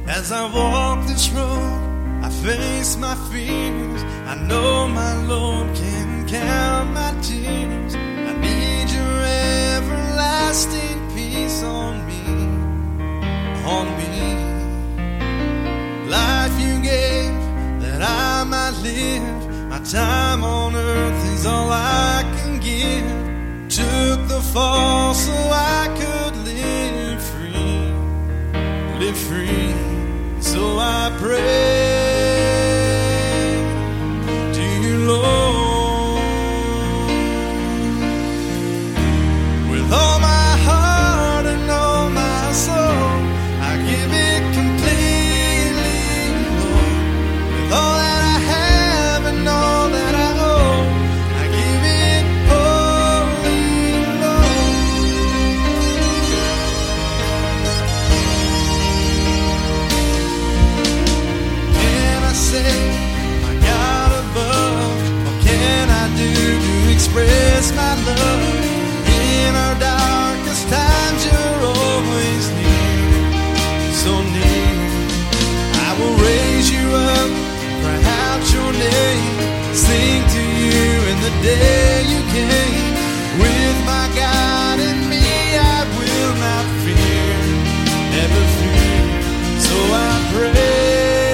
As I walk this road, I face my fears. I know my Lord can count my tears. I need your everlasting peace on me, on me. Life you gave that I might live. My time on earth is all I can give. Took the fall so I could live free, live free. So I pray to you, Lord, with all my heart and all my soul. I give it completely, Lord, with all that I have and all that I owe. I give it wholly, say, my God above, what can I do to express my love? In our darkest times you're always near, so near. I will raise you up, cry out your name, sing to you in the day you came. With my God in me I will not fear, never fear. So I pray,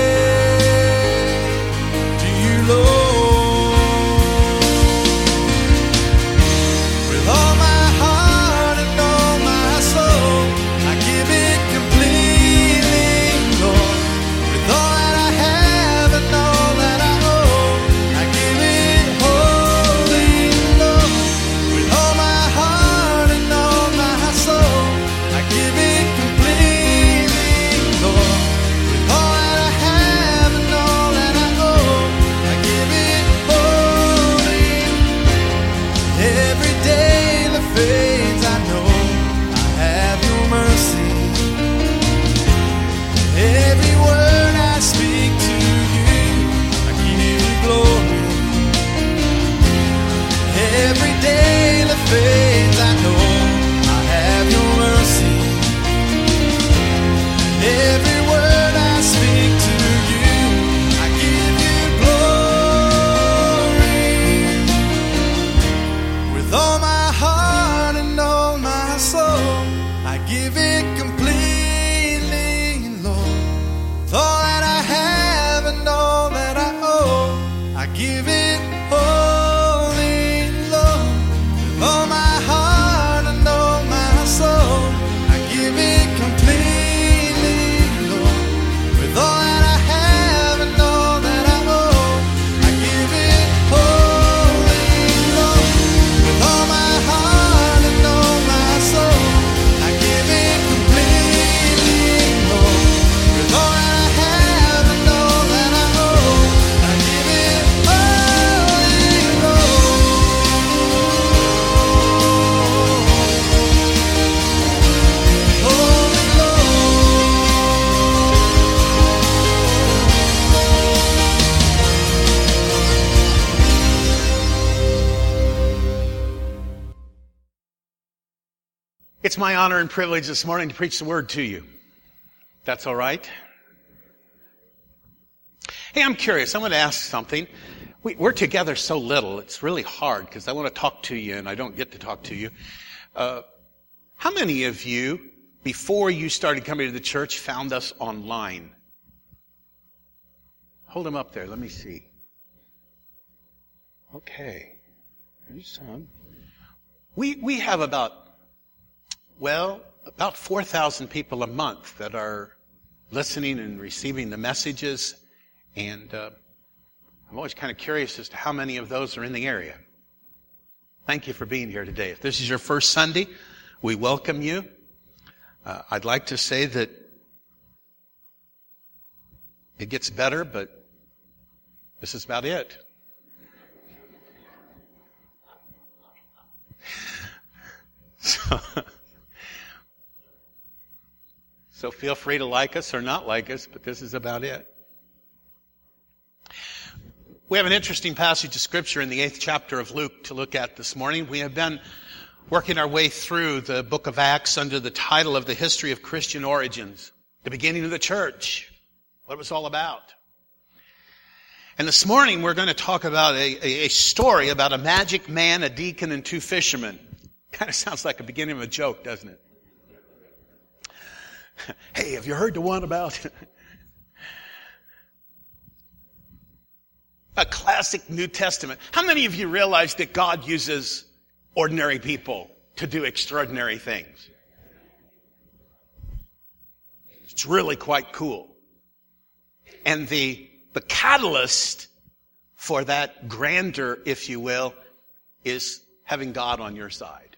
It's my honor and privilege this morning to preach the word to you. That's all right? Hey, I'm curious. I want to ask something. We're together so little. It's really hard because I want to talk to you and I don't get to talk to you. How many of you, before you started coming to the church, found us online? Hold them up there. Let me see. Okay. There's some. We have about 4,000 people a month that are listening and receiving the messages. And I'm always kind of curious as to how many of those are in the area. Thank you for being here today. If this is your first Sunday, we welcome you. I'd like to say that it gets better, but this is about it. So feel free to like us or not like us, but this is about it. We have an interesting passage of Scripture in the 8th chapter of Luke to look at this morning. We have been working our way through the book of Acts under the title of The History of Christian Origins. the beginning of the church, what it was all about. And this morning we're going to talk about a story about a magic man, a deacon, and two fishermen. Kind of sounds like the beginning of a joke, doesn't it? Hey, have you heard the one about a classic New Testament? How many of you realize that God uses ordinary people to do extraordinary things? It's really quite cool. And the catalyst for that grandeur, if you will, is having God on your side.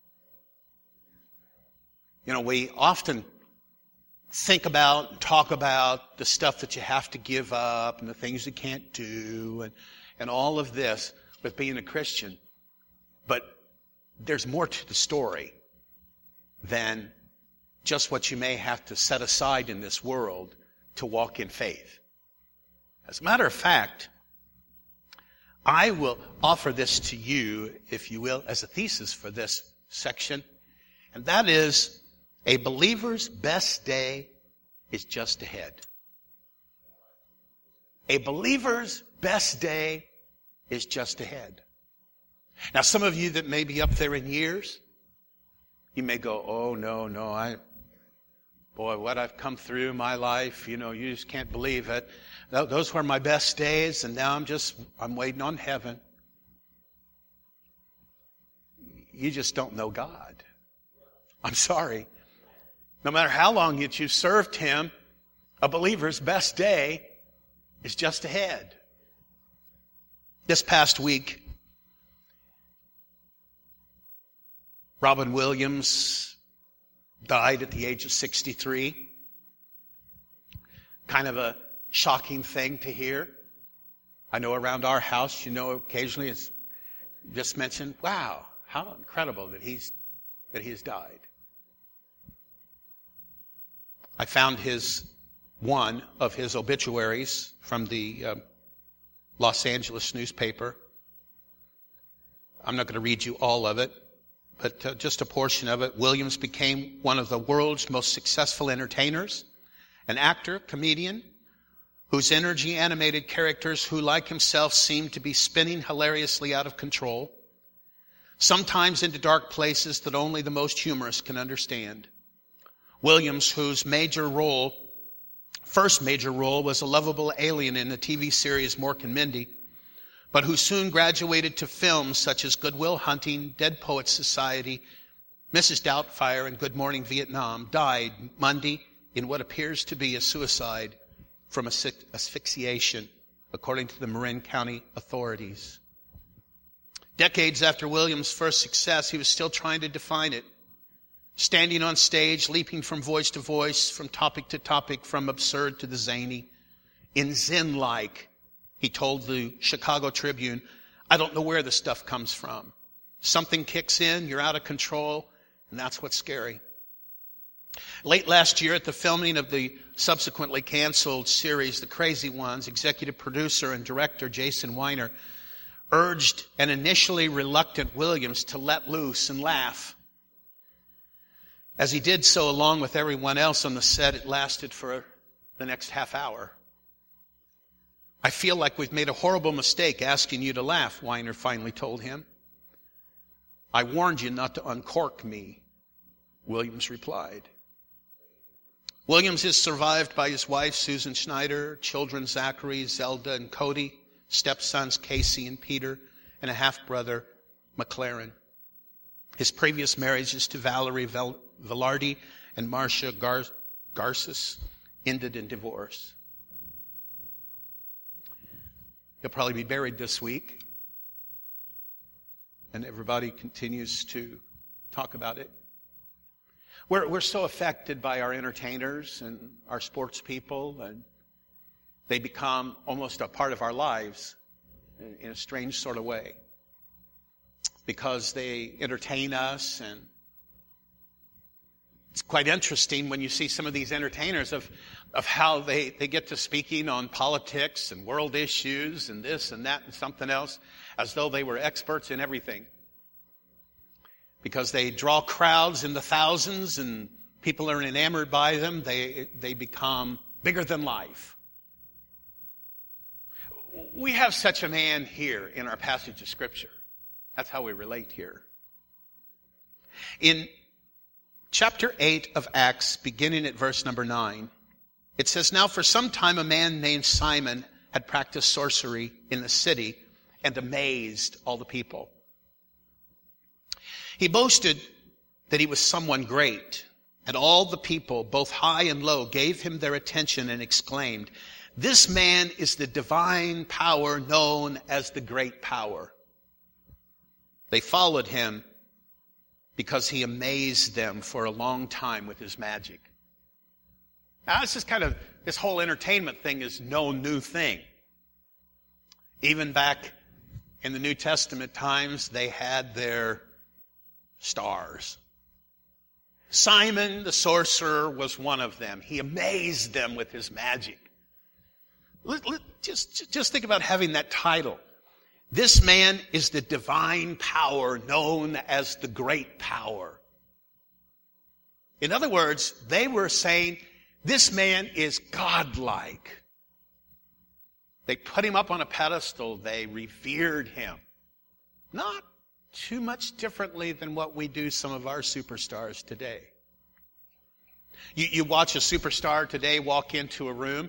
You know, we often think about and talk about the stuff that you have to give up and the things you can't do and all of this with being a Christian. But there's more to the story than just what you may have to set aside in this world to walk in faith. As a matter of fact, I will offer this to you, if you will, as a thesis for this section, and that is, a believer's best day is just ahead. A believer's best day is just ahead. Now, some of you that may be up there in years, you may go, oh, no, boy, what I've come through in my life, you just can't believe it. Those were my best days, and now I'm waiting on heaven. You just don't know God. I'm sorry. No matter how long you've served Him, a believer's best day is just ahead. This past week, Robin Williams died at the age of 63. Kind of a shocking thing to hear. I know around our house, occasionally it's just mentioned, wow, how incredible that he's died. I found one of his obituaries from the Los Angeles newspaper. I'm not going to read you all of it, but just a portion of it. Williams became one of the world's most successful entertainers, an actor, comedian, whose energy animated characters who, like himself, seemed to be spinning hilariously out of control, sometimes into dark places that only the most humorous can understand. Williams, whose first major role was a lovable alien in the TV series Mork and Mindy, but who soon graduated to films such as Good Will Hunting, Dead Poets Society, Mrs. Doubtfire, and Good Morning Vietnam, died Monday in what appears to be a suicide from asphyxiation, according to the Marin County authorities. Decades after Williams' first success, he was still trying to define it. Standing on stage, leaping from voice to voice, from topic to topic, from absurd to the zany. In Zen-like, he told the Chicago Tribune, I don't know where the stuff comes from. Something kicks in, you're out of control, and that's what's scary. Late last year, at the filming of the subsequently canceled series, The Crazy Ones, executive producer and director Jason Weiner urged an initially reluctant Williams to let loose and laugh. As he did so along with everyone else on the set, it lasted for the next half hour. I feel like we've made a horrible mistake asking you to laugh, Weiner finally told him. I warned you not to uncork me, Williams replied. Williams is survived by his wife, Susan Schneider, children Zachary, Zelda, and Cody, stepsons Casey and Peter, and a half-brother, McLaren. His previous marriages to Valerie Velarde and Marcia Garces ended in divorce. He'll probably be buried this week, and everybody continues to talk about it. We're so affected by our entertainers and our sports people, and they become almost a part of our lives in a strange sort of way, because they entertain us. And it's quite interesting when you see some of these entertainers of how they get to speaking on politics and world issues and this and that and something else, as though they were experts in everything. Because they draw crowds in the thousands, and People are enamored by them. They become bigger than life. We have such a man here in our passage of Scripture. That's how we relate here. In chapter 8 of Acts, beginning at verse number 9, it says, "Now for some time a man named Simon had practiced sorcery in the city and amazed all the people. He boasted that he was someone great, and all the people, both high and low, gave him their attention and exclaimed, 'This man is the divine power known as the great power.' They followed him because he amazed them for a long time with his magic." Now, this whole entertainment thing is no new thing. Even back in the New Testament times, they had their stars. Simon the sorcerer was one of them. He amazed them with his magic. Just think about having that title. This man is the divine power known as the great power. In other words, they were saying, this man is godlike. They put him up on a pedestal. They revered him. Not too much differently than what we do some of our superstars today. You watch a superstar today walk into a room,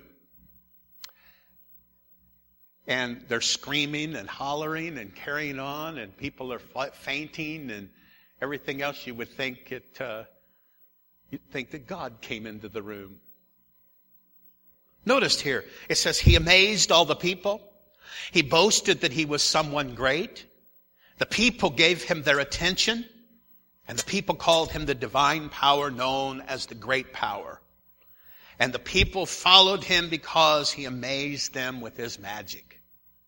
and they're screaming and hollering and carrying on, and people are fainting and everything else. You'd think that God came into the room. Notice here, it says he amazed all the people. He boasted that he was someone great. The people gave him their attention, and the people called him the divine power known as the great power. And the people followed him because he amazed them with his magic.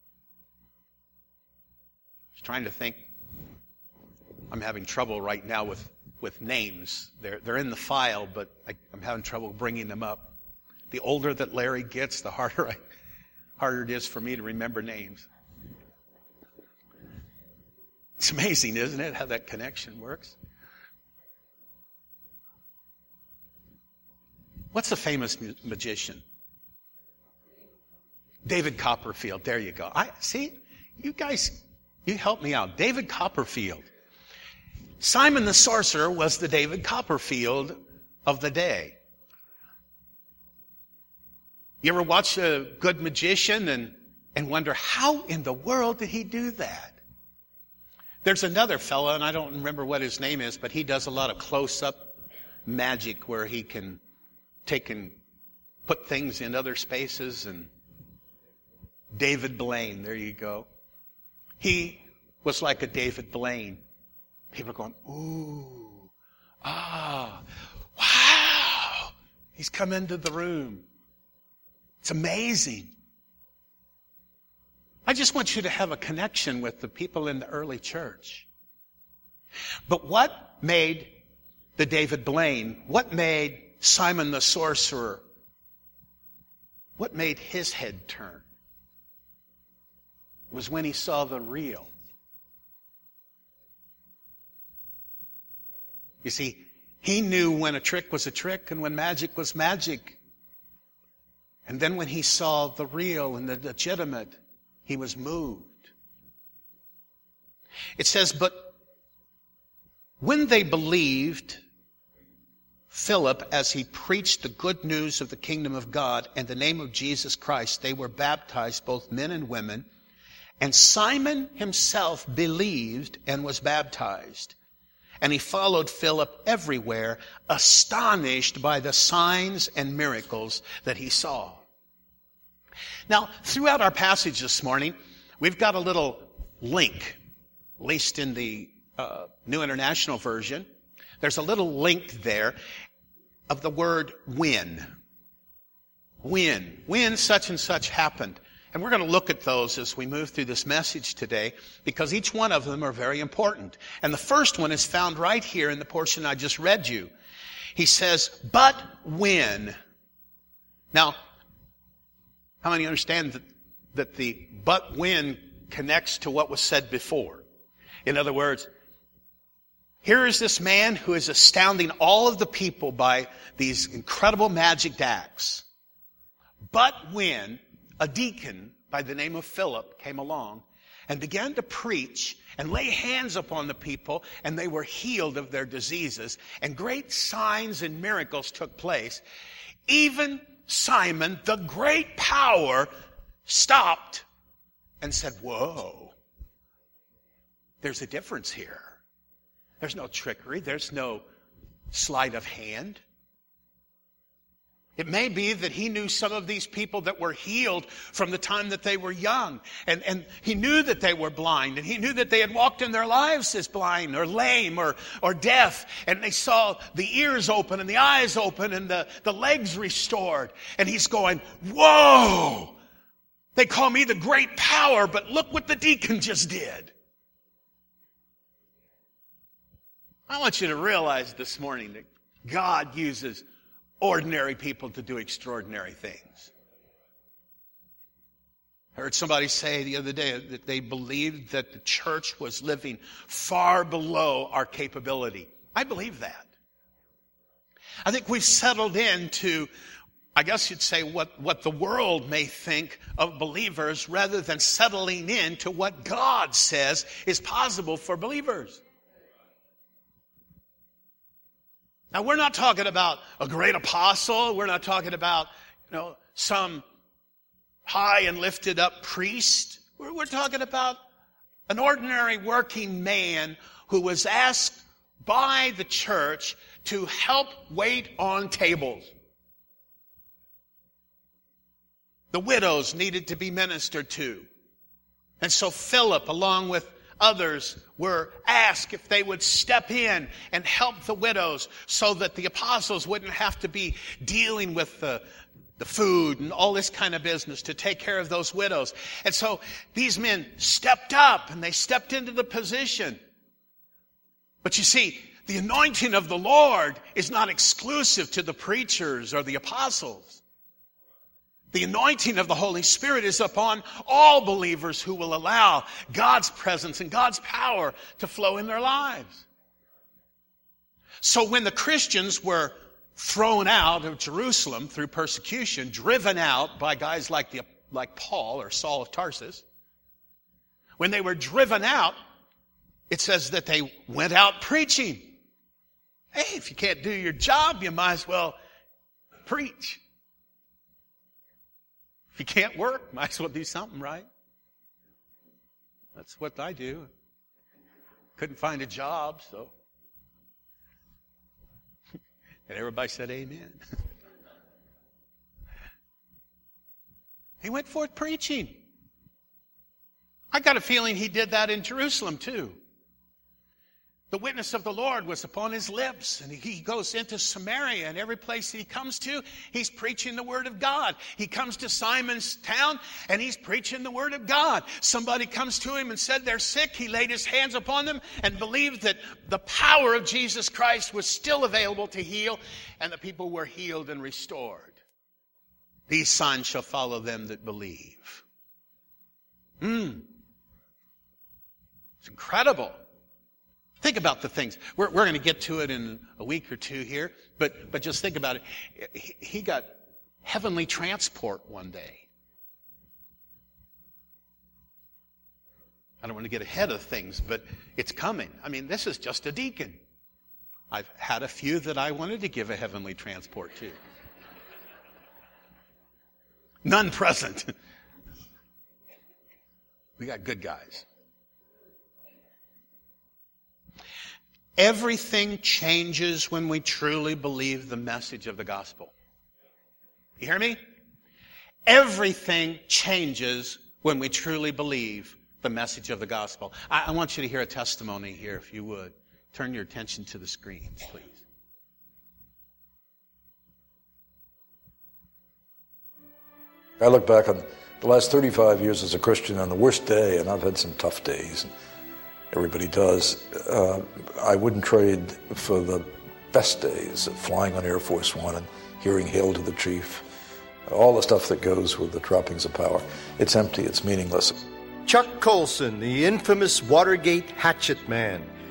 I was trying to think. I'm having trouble right now with names. They're in the file, but I'm having trouble bringing them up. The older that Larry gets, the harder it is for me to remember names. It's amazing, isn't it, how that connection works? What's a famous magician? David Copperfield. There you go. You guys, you help me out. David Copperfield. Simon the sorcerer was the David Copperfield of the day. You ever watch a good magician and wonder, how in the world did he do that? There's another fellow, and I don't remember what his name is, but he does a lot of close-up magic where he can take and put things in other spaces. And David Blaine, there you go. He was like a David Blaine. People are going, ooh, wow, he's come into the room. It's amazing. I just want you to have a connection with the people in the early church. But what made the David Blaine, what made Simon the sorcerer, what made his head turn? It was when he saw the real. You see, he knew when a trick was a trick and when magic was magic. And then when he saw the real and the legitimate, he was moved. It says, but when they believed Philip as he preached the good news of the kingdom of God and the name of Jesus Christ, they were baptized, both men and women. And Simon himself believed and was baptized. And he followed Philip everywhere, astonished by the signs and miracles that he saw. Now, throughout our passage this morning, we've got a little link, at least in the New International Version. There's a little link there of the word when. When such and such happened. And we're going to look at those as we move through this message today, because each one of them are very important. And the first one is found right here in the portion I just read you. He says, but when. Now, how many understand that the but when connects to what was said before? In other words, here is this man who is astounding all of the people by these incredible magic acts. But when a deacon by the name of Philip came along and began to preach and lay hands upon the people, and they were healed of their diseases, and great signs and miracles took place, even Simon, the great power, stopped and said, whoa, there's a difference here. There's no trickery. There's no sleight of hand. It may be that he knew some of these people that were healed from the time that they were young. And he knew that they were blind. And he knew that they had walked in their lives as blind or lame or deaf. And they saw the ears open and the eyes open and the legs restored. And he's going, whoa! They call me the great power, but look what the deacon just did. I want you to realize this morning that God uses ordinary people to do extraordinary things. I heard somebody say the other day that they believed that the church was living far below our capability. I believe that. I think we've settled into, I guess you'd say, what the world may think of believers rather than settling into what God says is possible for believers. Now, we're not talking about a great apostle. We're not talking about, some high and lifted up priest. We're talking about an ordinary working man who was asked by the church to help wait on tables. The widows needed to be ministered to. And so Philip, along with others, were asked if they would step in and help the widows so that the apostles wouldn't have to be dealing with the food and all this kind of business to take care of those widows. And so these men stepped up and they stepped into the position. But you see, the anointing of the Lord is not exclusive to the preachers or the apostles. The anointing of the Holy Spirit is upon all believers who will allow God's presence and God's power to flow in their lives. So when the Christians were thrown out of Jerusalem through persecution, driven out by guys like Paul or Saul of Tarsus, when they were driven out, it says that they went out preaching. Hey, if you can't do your job, you might as well preach. If you can't work, might as well do something, right? That's what I do. Couldn't find a job, so. And everybody said amen. He went forth preaching. I got a feeling he did that in Jerusalem too. The witness of the Lord was upon his lips, and he goes into Samaria, and every place he comes to, he's preaching the word of God. He comes to Simon's town, and he's preaching the word of God. Somebody comes to him and said they're sick. He laid his hands upon them and believed that the power of Jesus Christ was still available to heal, and the people were healed and restored. These signs shall follow them that believe. It's incredible. Think about the things. We're going to get to it in a week or two here, but just think about it. He got heavenly transport one day. I don't want to get ahead of things, but it's coming. I mean, this is just a deacon. I've had a few that I wanted to give a heavenly transport to. None present. We got good guys. Everything changes when we truly believe the message of the gospel. You hear me? Everything changes when we truly believe the message of the gospel. I want you to hear a testimony here, if you would. Turn your attention to the screens, please. I look back on the last 35 years as a Christian on the worst day, and I've had some tough days. Everybody does. I wouldn't trade for the best days of flying on Air Force One and hearing Hail to the Chief. All the stuff that goes with the droppings of power. It's empty. It's meaningless. Chuck Colson, the infamous Watergate hatchet man,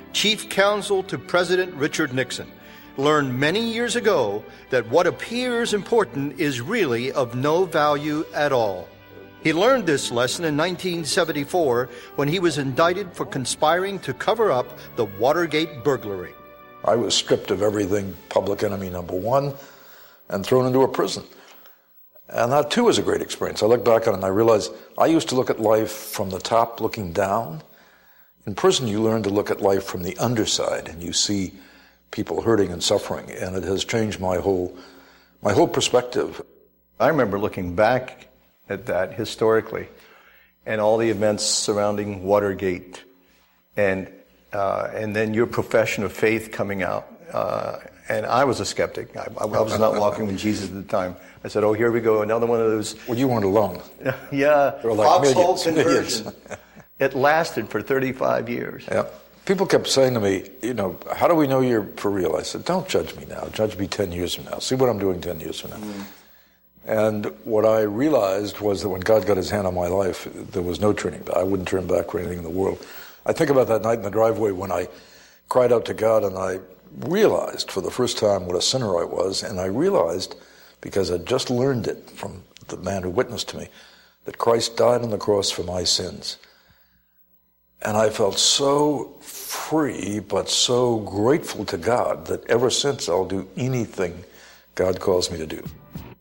chief counsel to President Richard Nixon, learned many years ago that what appears important is really of no value at all. He learned this lesson in 1974 when he was indicted for conspiring to cover up the Watergate burglary. I was stripped of everything, public enemy number one, and thrown into a prison. And that too was a great experience. I look back on it and I realize I used to look at life from the top looking down. In prison you learn to look at life from the underside and you see people hurting and suffering, and it has changed my whole perspective. I remember looking back at that historically and all the events surrounding Watergate and then your profession of faith coming out. And I was a skeptic. I was not walking with Jesus at the time. I said, oh, here we go, another one of those. Well, you weren't alone. Yeah, there were like foxhole conversion. It lasted for 35 years. Yeah. People kept saying to me, how do we know you're for real? I said, don't judge me now. Judge me 10 years from now. See what I'm doing 10 years from now. And what I realized was that when God got his hand on my life, there was no turning back. I wouldn't turn back for anything in the world. I think about that night in the driveway when I cried out to God and I realized for the first time what a sinner I was, and I realized, because I'd just learned it from the man who witnessed to me, that Christ died on the cross for my sins. And I felt so free, but so grateful to God that ever since I'll do anything God calls me to do.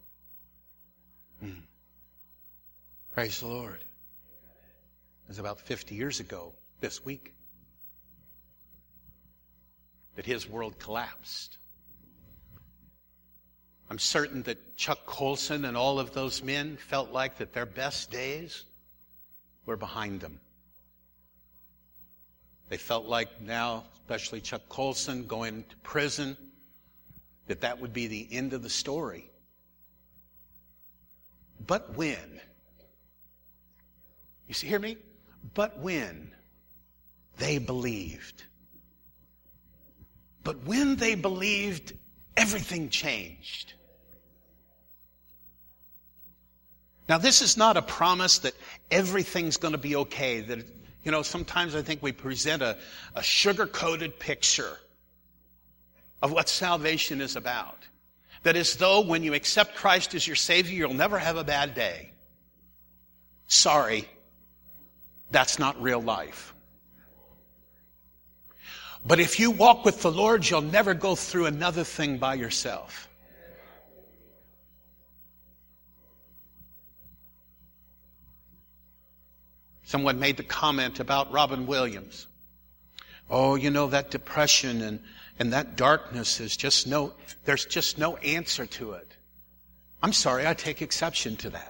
Praise the Lord. It was about 50 years ago this week that his world collapsed. I'm certain that Chuck Colson and all of those men felt like that their best days were behind them. They felt like now, especially Chuck Colson going to prison, that would be the end of the story. But when? You see, hear me? But when they believed. But when they believed, everything changed. Now, this is not a promise that everything's going to be okay. That, sometimes I think we present a sugar-coated picture of what salvation is about. That as though when you accept Christ as your Savior, you'll never have a bad day. Sorry. That's not real life. But if you walk with the Lord, you'll never go through another thing by yourself. Someone made the comment about Robin Williams. Oh, that depression and that darkness is there's just no answer to it. I'm sorry, I take exception to that.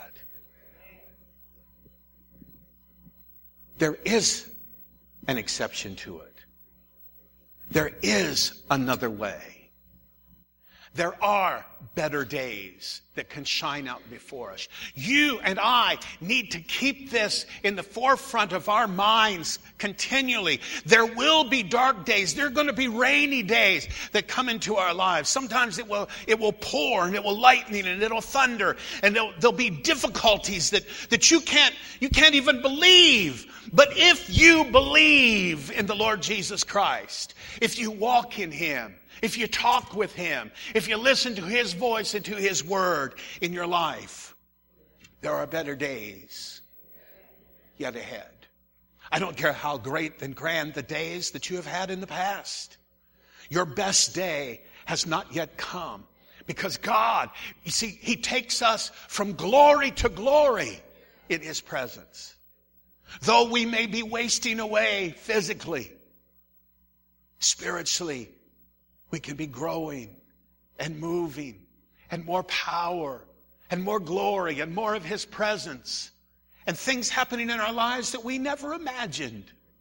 There is an exception to it. There is another way. There are better days that can shine out before us. You and I need to keep this in the forefront of our minds continually. There will be dark days. There are going to be rainy days that come into our lives. Sometimes it will pour and it will lightning and it'll thunder and there'll be difficulties that you can't even believe. But if you believe in the Lord Jesus Christ, if you walk in Him, if you talk with Him, if you listen to His voice and to His word in your life, there are better days yet ahead. I don't care how great and grand the days that you have had in the past. Your best day has not yet come because God, you see, He takes us from glory to glory in His presence. Though we may be wasting away physically, spiritually, we can be growing and moving and more power and more glory and more of His presence and things happening in our lives that we never imagined.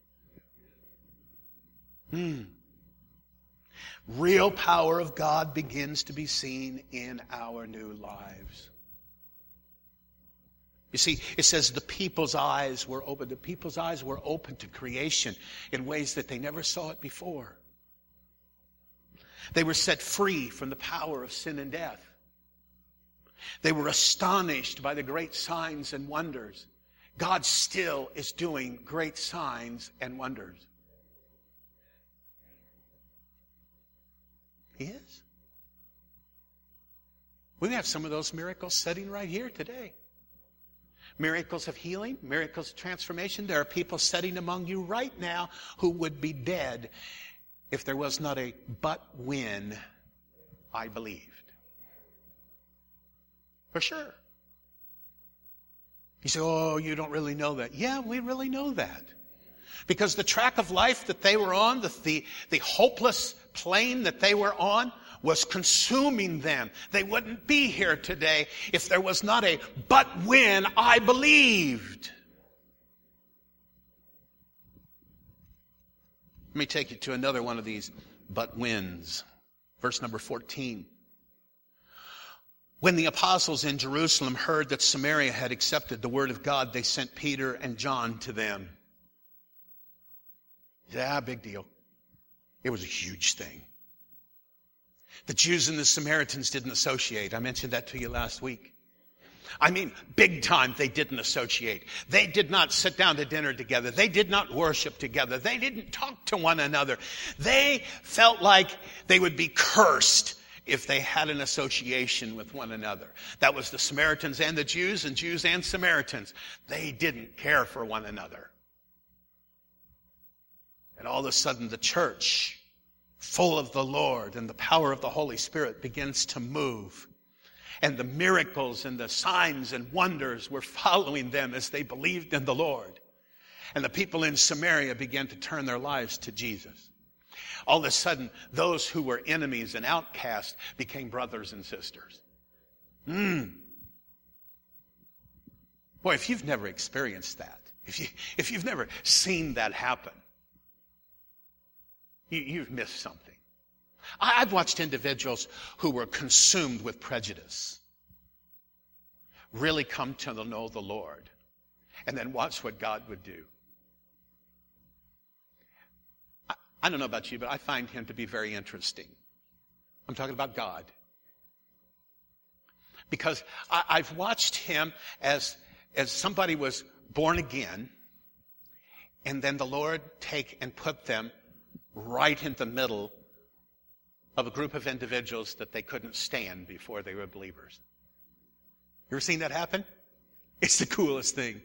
Real power of God begins to be seen in our new lives. You see, it says the people's eyes were open. The people's eyes were open to creation in ways that they never saw it before. They were set free from the power of sin and death. They were astonished by the great signs and wonders. God still is doing great signs and wonders. He is. We have some of those miracles sitting right here today. Miracles of healing, miracles of transformation. There are people sitting among you right now who would be dead if there was not a but when I believed. For sure. You say, oh, you don't really know that. Yeah, we really know that. Because the track of life that they were on, the hopeless plane that they were on, was consuming them. They wouldn't be here today if there was not a but when I believed. Let me take you to another one of these but whens. Verse number 14. When the apostles in Jerusalem heard that Samaria had accepted the word of God, they sent Peter and John to them. Yeah, big deal. It was a huge thing. The Jews and the Samaritans didn't associate. I mentioned that to you last week. I mean, big time they didn't associate. They did not sit down to dinner together. They did not worship together. They didn't talk to one another. They felt like they would be cursed if they had an association with one another. That was the Samaritans and the Jews and Samaritans. They didn't care for one another. And all of a sudden the church, full of the Lord and the power of the Holy Spirit, begins to move. And the miracles and the signs and wonders were following them as they believed in the Lord. And the people in Samaria began to turn their lives to Jesus. All of a sudden, those who were enemies and outcasts became brothers and sisters. Boy, if you've never experienced that, if you've never seen that happen, you've missed something. I've watched individuals who were consumed with prejudice really come to know the Lord and then watch what God would do. I don't know about you, but I find him to be very interesting. I'm talking about God. Because I've watched him as somebody was born again, and then the Lord take and put them right in the middle of a group of individuals that they couldn't stand before they were believers. You ever seen that happen? It's the coolest thing.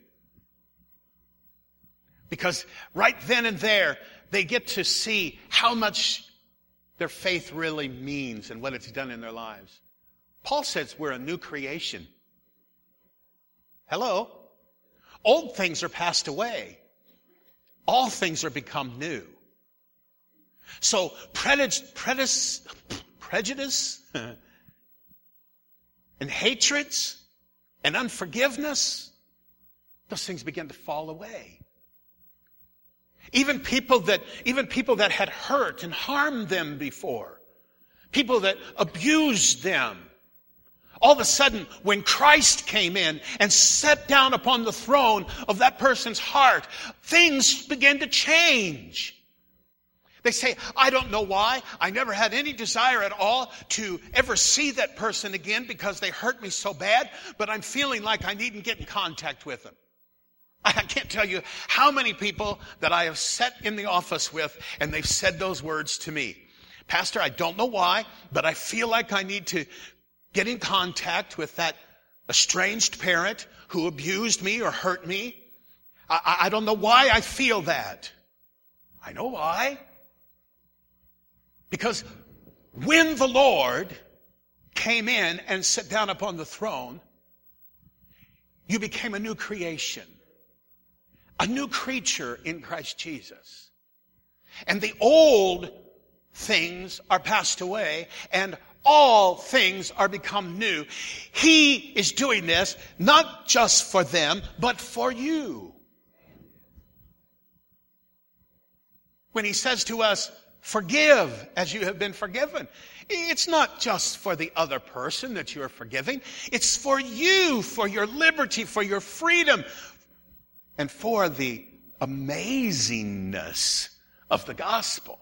Because right then and there, they get to see how much their faith really means and what it's done in their lives. Paul says we're a new creation. Hello? Old things are passed away. All things are become new. So prejudice and hatreds and unforgiveness, those things begin to fall away. Even people that had hurt and harmed them before, people that abused them, all of a sudden, when Christ came in and sat down upon the throne of that person's heart, things began to change. They say, I don't know why. I never had any desire at all to ever see that person again because they hurt me so bad, but I'm feeling like I needn't get in contact with them. I can't tell you how many people that I have sat in the office with and they've said those words to me. Pastor, I don't know why, but I feel like I need to get in contact with that estranged parent who abused me or hurt me. I don't know why I feel that. I know why. Because when the Lord came in and sat down upon the throne, you became a new creation. A new creature in Christ Jesus. And the old things are passed away and all things are become new. He is doing this not just for them, but for you. When he says to us, forgive as you have been forgiven, it's not just for the other person that you are forgiving. It's for you, for your liberty, for your freedom, and for the amazingness of the gospel.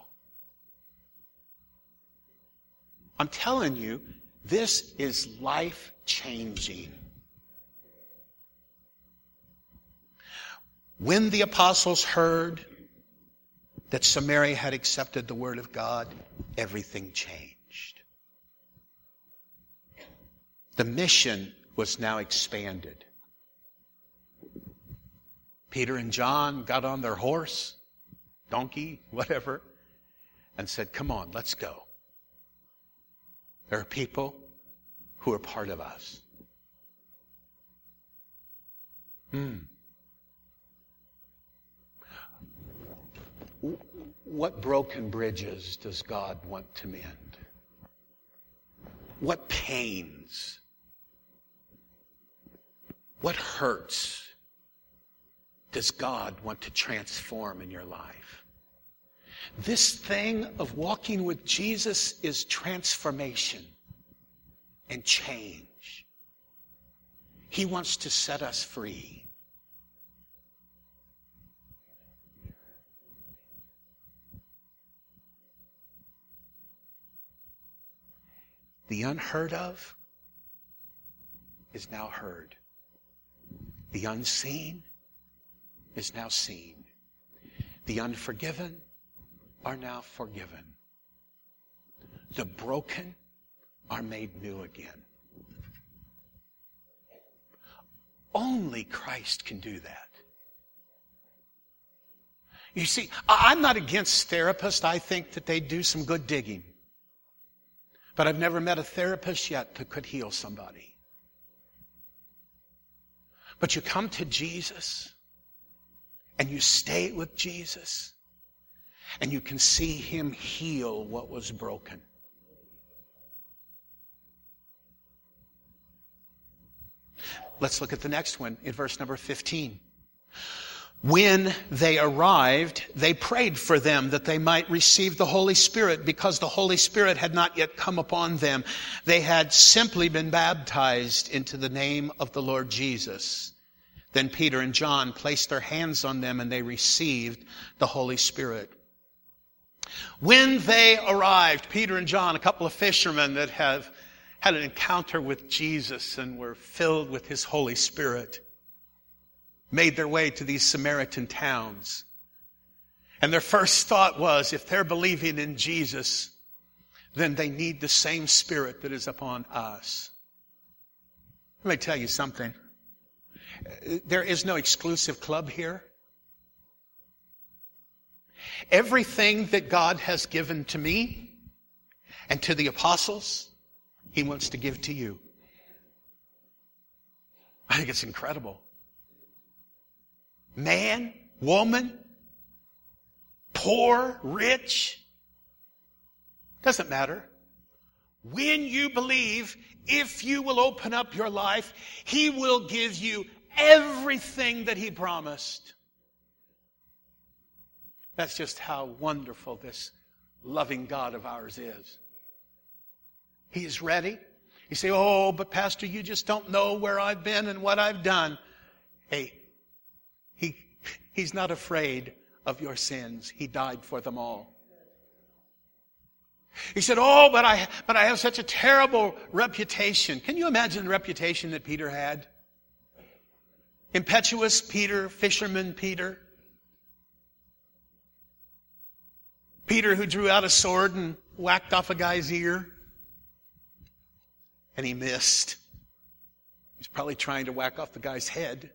I'm telling you, this is life-changing. When the apostles heard that Samaria had accepted the word of God, everything changed. The mission was now expanded. Peter and John got on their horse, donkey, whatever, and said, come on, let's go. There are people who are part of us. What broken bridges does God want to mend? What pains? What hurts does God want to transform in your life? This thing of walking with Jesus is transformation and change. He wants to set us free. The unheard of is now heard. The unseen is now seen. The unforgiven are now forgiven. The broken are made new again. Only Christ can do that. You see, I'm not against therapists. I think that they do some good digging. But I've never met a therapist yet that could heal somebody. But you come to Jesus, and you stay with Jesus, and you can see Him heal what was broken. Let's look at the next one in verse number 15. When they arrived, they prayed for them that they might receive the Holy Spirit, because the Holy Spirit had not yet come upon them. They had simply been baptized into the name of the Lord Jesus. Then Peter and John placed their hands on them, and they received the Holy Spirit. When they arrived, Peter and John, a couple of fishermen that have had an encounter with Jesus and were filled with His Holy Spirit, made their way to these Samaritan towns. And their first thought was, if they're believing in Jesus, then they need the same Spirit that is upon us. Let me tell you something. There is no exclusive club here. Everything that God has given to me and to the apostles, He wants to give to you. I think it's incredible. Man, woman, poor, rich, doesn't matter. When you believe, if you will open up your life, He will give you everything that He promised. That's just how wonderful this loving God of ours is. He is ready. You say, oh, but Pastor, you just don't know where I've been and what I've done. Hey, He's not afraid of your sins. He died for them all. He said, oh, but I have such a terrible reputation. Can you imagine the reputation that Peter had? Impetuous Peter, fisherman Peter. Peter who drew out a sword and whacked off a guy's ear. And he missed. He's probably trying to whack off the guy's head.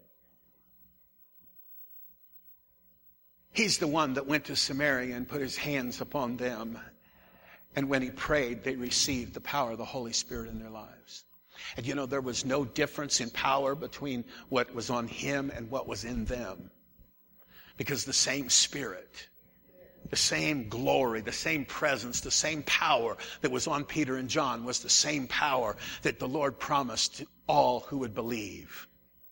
He's the one that went to Samaria and put His hands upon them. And when He prayed, they received the power of the Holy Spirit in their lives. And you know, there was no difference in power between what was on him and what was in them. Because the same Spirit, the same glory, the same presence, the same power that was on Peter and John was the same power that the Lord promised to all who would believe.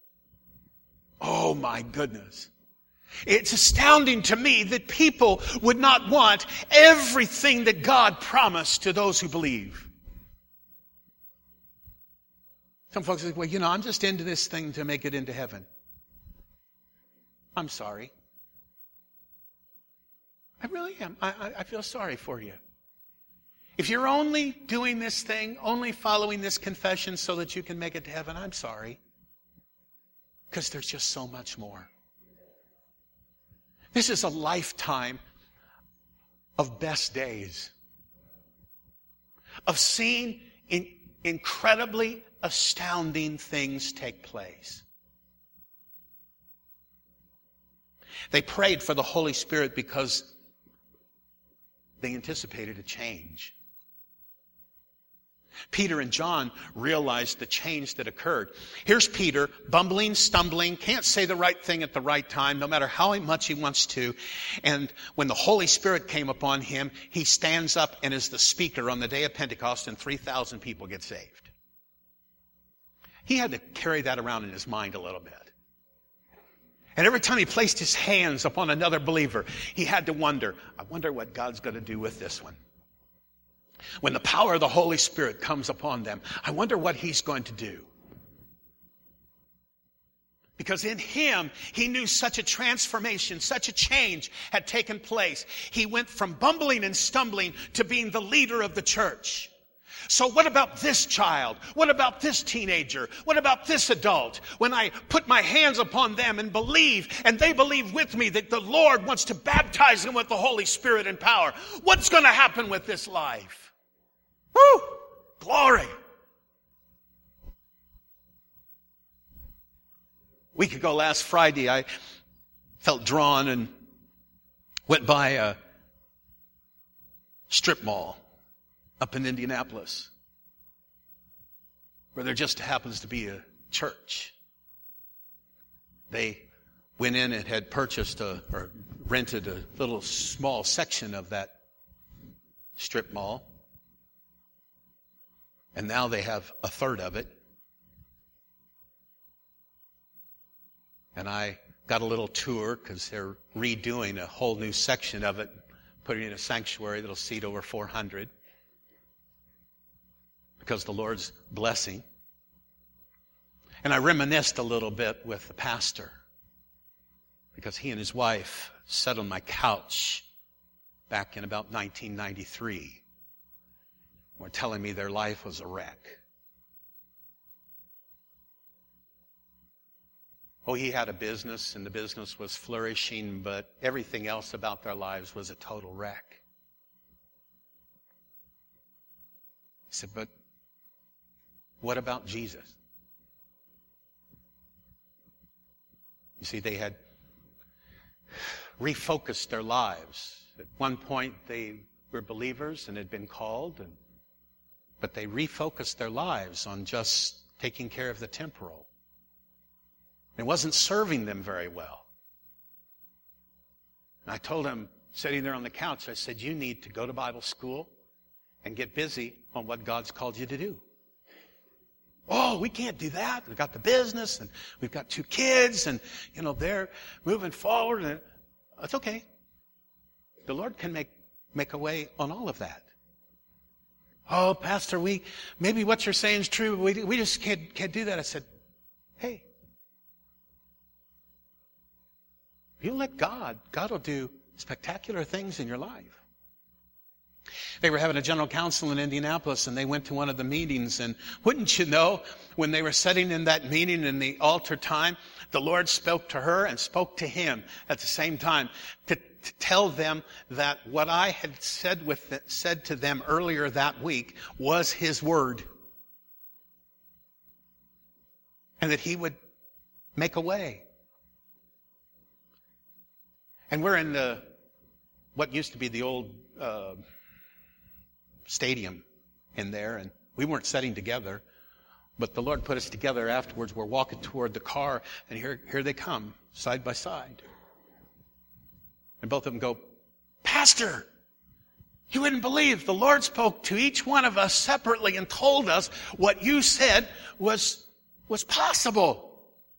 Oh my goodness. It's astounding to me that people would not want everything that God promised to those who believe. Some folks say, well, you know, I'm just into this thing to make it into heaven. I'm sorry. I really am. I feel sorry for you. If you're only doing this thing, only following this confession so that you can make it to heaven, I'm sorry. Because there's just so much more. This is a lifetime of best days. Of seeing incredibly astounding things take place. They prayed for the Holy Spirit because they anticipated a change. Peter and John realized the change that occurred. Here's Peter, bumbling, stumbling, can't say the right thing at the right time, no matter how much he wants to. And when the Holy Spirit came upon him, he stands up and is the speaker on the day of Pentecost, and 3,000 people get saved. He had to carry that around in his mind a little bit. And every time he placed his hands upon another believer, he had to wonder, I wonder what God's going to do with this one. When the power of the Holy Spirit comes upon them, I wonder what He's going to do. Because in him, he knew such a transformation, such a change had taken place. He went from bumbling and stumbling to being the leader of the church. So what about this child? What about this teenager? What about this adult? When I put my hands upon them and believe, and they believe with me that the Lord wants to baptize them with the Holy Spirit and power, what's going to happen with this life? Woo! Glory! A week ago, last Friday, I felt drawn and went by a strip mall up in Indianapolis, where there just happens to be a church. They went in and had purchased or rented a little small section of that strip mall. And now they have a third of it. And I got a little tour because they're redoing a whole new section of it, putting in a sanctuary that'll seat over 400. Because the Lord's blessing. And I reminisced a little bit with the pastor. Because he and his wife sat on my couch back in about 1993. Were telling me their life was a wreck. Oh, he had a business, and the business was flourishing, but everything else about their lives was a total wreck. He said, but what about Jesus? You see, they had refocused their lives. At one point, they were believers and had been called, but they refocused their lives on just taking care of the temporal. It wasn't serving them very well. And I told him, sitting there on the couch, I said, you need to go to Bible school and get busy on what God's called you to do. Oh, we can't do that. We've got the business, and we've got 2 kids, and, they're moving forward. And it's okay. The Lord can make a way on all of that. Oh, Pastor, maybe what you're saying is true. We just can't do that. I said, hey, if you let God will do spectacular things in your life. They were having a general council in Indianapolis, and they went to one of the meetings, and wouldn't you know, when they were sitting in that meeting in the altar time, the Lord spoke to her and spoke to him at the same time to tell them that what I had said to them earlier that week was His word. And that He would make a way. And we're in what used to be the old stadium in there, and we weren't sitting together, but the Lord put us together afterwards. We're walking toward the car, and here they come, side by side. And both of them go, Pastor, you wouldn't believe the Lord spoke to each one of us separately and told us what you said was possible.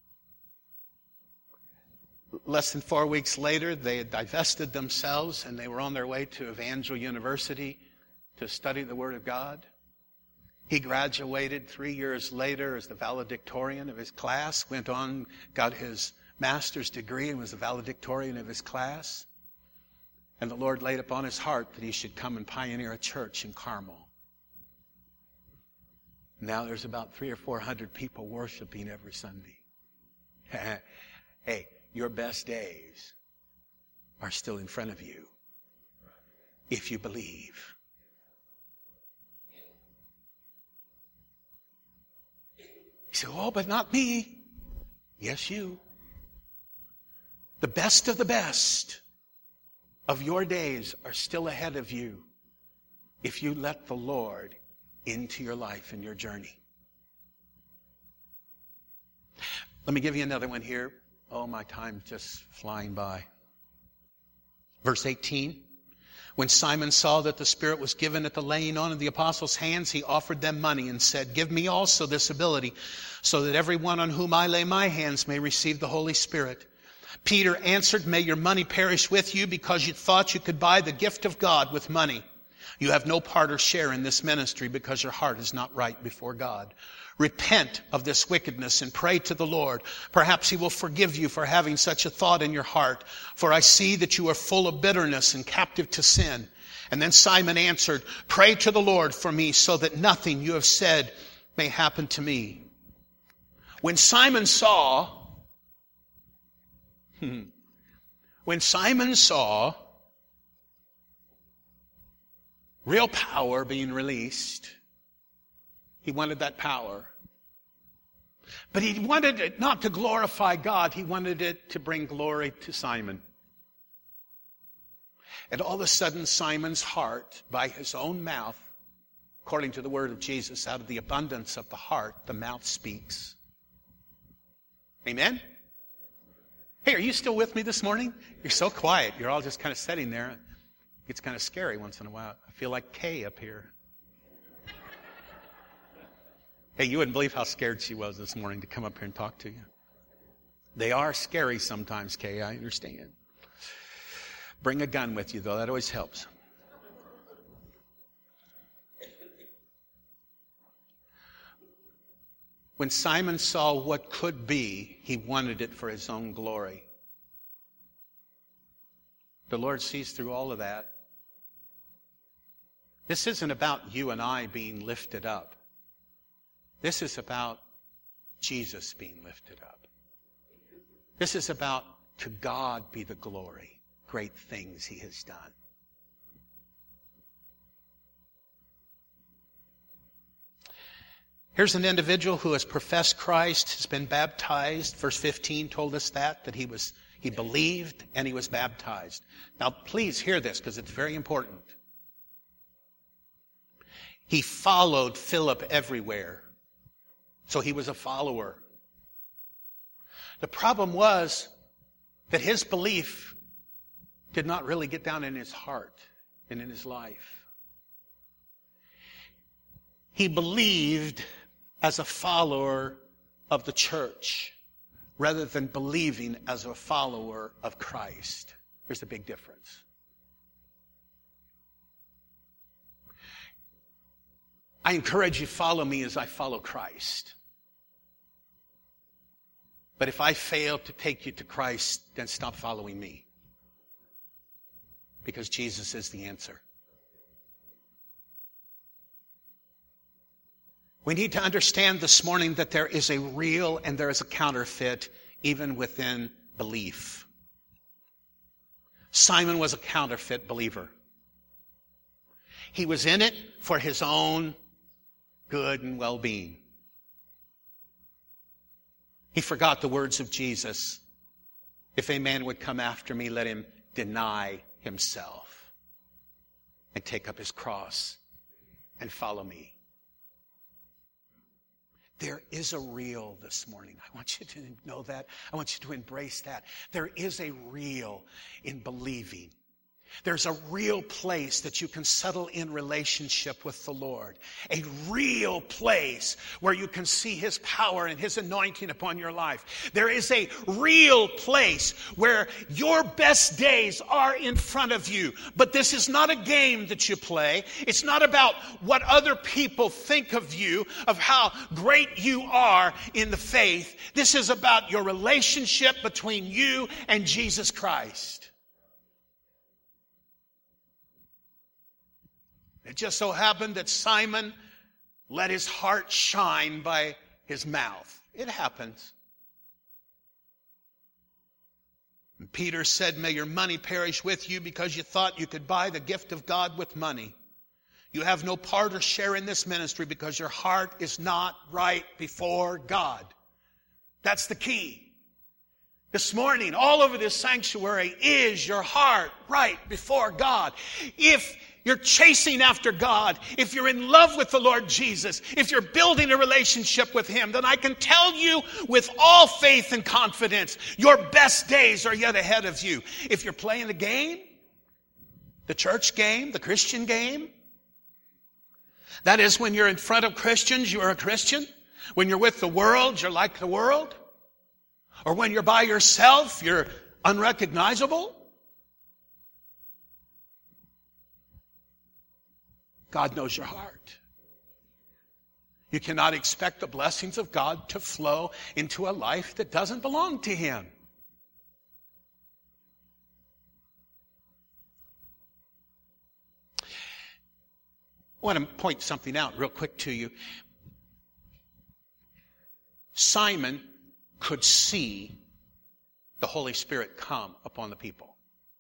Less than 4 weeks later, they had divested themselves, and they were on their way to Evangel University to study the Word of God. He graduated 3 years later as the valedictorian of his class, went on, got his master's degree, and was the valedictorian of his class. And the Lord laid upon his heart that he should come and pioneer a church in Carmel. Now there's about 300 or 400 people worshiping every Sunday. Hey, your best days are still in front of you if you believe. You say, oh, but not me. Yes, you. The best of the best of your days are still ahead of you if you let the Lord into your life and your journey. Let me give you another one here. Oh, my time's just flying by. Verse 18. When Simon saw that the Spirit was given at the laying on of the apostles' hands, he offered them money and said, give me also this ability, so that everyone on whom I lay my hands may receive the Holy Spirit. Peter answered, may your money perish with you, because you thought you could buy the gift of God with money. You have no part or share in this ministry, because your heart is not right before God. Repent of this wickedness and pray to the Lord. Perhaps he will forgive you for having such a thought in your heart. For I see that you are full of bitterness and captive to sin. And then Simon answered, pray to the Lord for me, so that nothing you have said may happen to me. When Simon saw real power being released, he wanted that power. But he wanted it not to glorify God. He wanted it to bring glory to Simon. And all of a sudden, Simon's heart, by his own mouth, according to the word of Jesus, out of the abundance of the heart, the mouth speaks. Amen? Hey, are you still with me this morning? You're so quiet. You're all just kind of sitting there. It's kind of scary once in a while. I feel like Kay up here. Hey, you wouldn't believe how scared she was this morning to come up here and talk to you. They are scary sometimes, Kay, I understand. Bring a gun with you, though. That always helps. When Simon saw what could be, he wanted it for his own glory. The Lord sees through all of that. This isn't about you and I being lifted up. This is about Jesus being lifted up. This is about to God be the glory, great things he has done. Here's an individual who has professed Christ, has been baptized. Verse 15 told us that he believed and he was baptized. Now please hear this, because it's very important. He followed Philip everywhere. So he was a follower. The problem was that his belief did not really get down in his heart and in his life. He believed as a follower of the church rather than believing as a follower of Christ. There's a big difference. I encourage you, follow me as I follow Christ. But if I fail to take you to Christ, then stop following me. Because Jesus is the answer. We need to understand this morning that there is a real and there is a counterfeit even within belief. Simon was a counterfeit believer. He was in it for his own good and well-being. He forgot the words of Jesus. If a man would come after me, let him deny himself and take up his cross and follow me. There is a real this morning. I want you to know that. I want you to embrace that. There is a real in believing. There's a real place that you can settle in relationship with the Lord. A real place where you can see his power and his anointing upon your life. There is a real place where your best days are in front of you. But this is not a game that you play. It's not about what other people think of you, of how great you are in the faith. This is about your relationship between you and Jesus Christ. It just so happened that Simon let his heart shine by his mouth. It happens. And Peter said, may your money perish with you because you thought you could buy the gift of God with money. You have no part or share in this ministry because your heart is not right before God. That's the key. This morning, all over this sanctuary, is your heart right before God? If you're chasing after God, if you're in love with the Lord Jesus, if you're building a relationship with Him, then I can tell you with all faith and confidence, your best days are yet ahead of you. If you're playing the game, the church game, the Christian game, that is, when you're in front of Christians, you're a Christian. When you're with the world, you're like the world. Or when you're by yourself, you're unrecognizable. God knows your heart. You cannot expect the blessings of God to flow into a life that doesn't belong to Him. I want to point something out real quick to you. Simon could see the Holy Spirit come upon the people.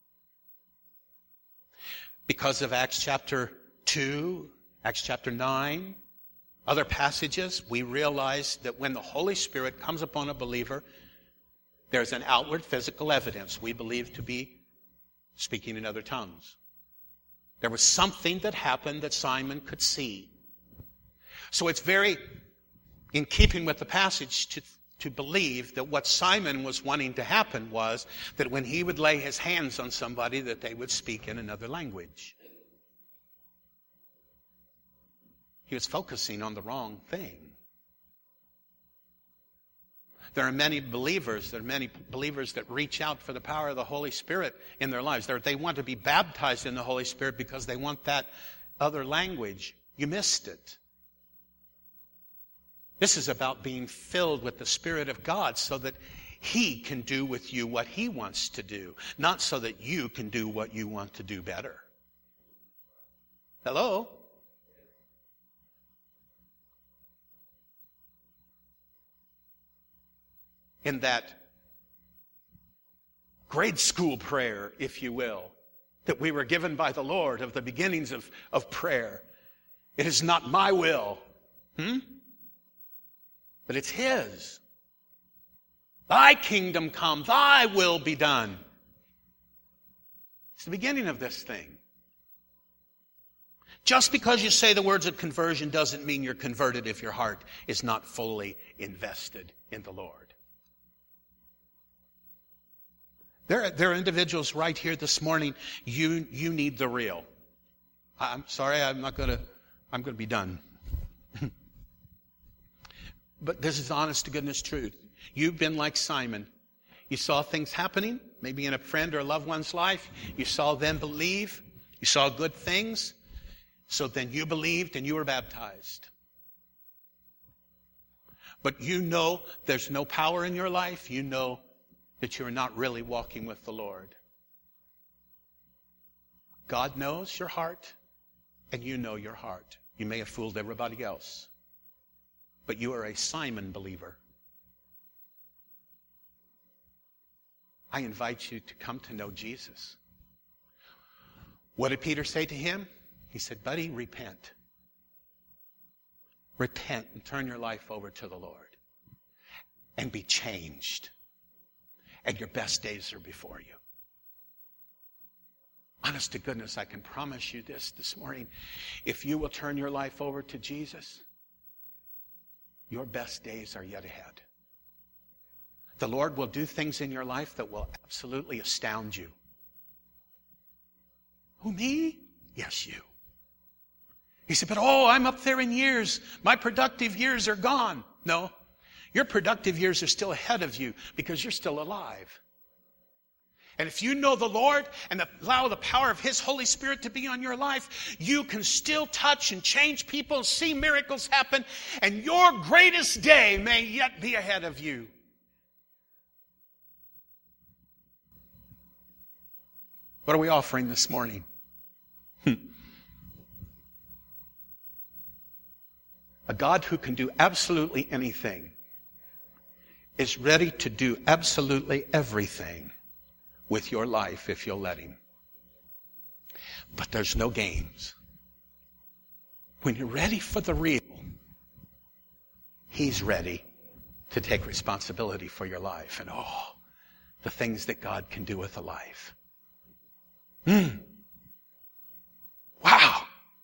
Because of Acts chapter 2, Acts chapter 9, other passages, we realize that when the Holy Spirit comes upon a believer, there's an outward physical evidence we believe to be speaking in other tongues. There was something that happened that Simon could see. So it's very in keeping with the passage to believe that what Simon was wanting to happen was that when he would lay his hands on somebody, that they would speak in another language. He was focusing on the wrong thing. There are many believers that reach out for the power of the Holy Spirit in their lives. They want to be baptized in the Holy Spirit because they want that other language. You missed it. This is about being filled with the Spirit of God so that He can do with you what He wants to do, not so that you can do what you want to do better. Hello? In that grade school prayer, if you will, that we were given by the Lord of the beginnings of prayer, it is not my will, but it's His. Thy kingdom come, Thy will be done. It's the beginning of this thing. Just because you say the words of conversion doesn't mean you're converted if your heart is not fully invested in the Lord. There are individuals right here this morning, you need the real. I'm sorry, I'm going to be done. But this is honest to goodness truth. You've been like Simon. You saw things happening, maybe in a friend or a loved one's life. You saw them believe. You saw good things. So then you believed and you were baptized. But you know there's no power in your life. You know that you're not really walking with the Lord. God knows your heart, and you know your heart. You may have fooled everybody else, but you are a Simon believer. I invite you to come to know Jesus. What did Peter say to him? He said, buddy, repent. Repent and turn your life over to the Lord and be changed. And your best days are before you. Honest to goodness, I can promise you this morning. If you will turn your life over to Jesus, your best days are yet ahead. The Lord will do things in your life that will absolutely astound you. Who, me? Yes, you. He said, but I'm up there in years. My productive years are gone. No. Your productive years are still ahead of you because you're still alive. And if you know the Lord and allow the power of His Holy Spirit to be on your life, you can still touch and change people and see miracles happen, and your greatest day may yet be ahead of you. What are we offering this morning? A God who can do absolutely anything is ready to do absolutely everything with your life if you'll let Him. But there's no games. when you're ready for the real, He's ready to take responsibility for your life and the things that God can do with a life. Wow.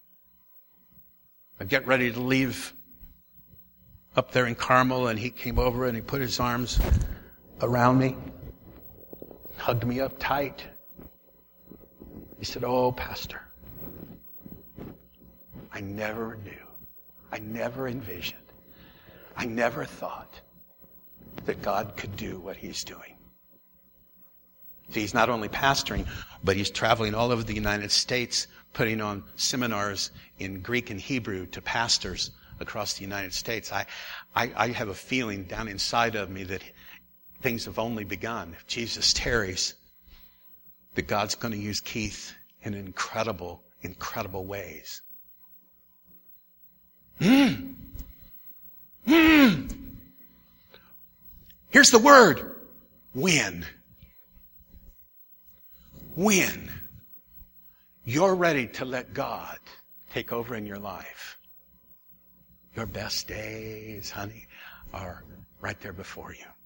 I get ready to leave up there in Carmel, and he came over and he put his arms around me, hugged me up tight. He said, "Oh, Pastor, I never knew, I never envisioned, I never thought that God could do what He's doing." See, he's not only pastoring, but he's traveling all over the United States, putting on seminars in Greek and Hebrew to pastors across the United States. I have a feeling down inside of me that things have only begun. If Jesus tarries, that God's going to use Keith in incredible, incredible ways. Here's the word. When you're ready to let God take over in your life, your best days, honey, are right there before you.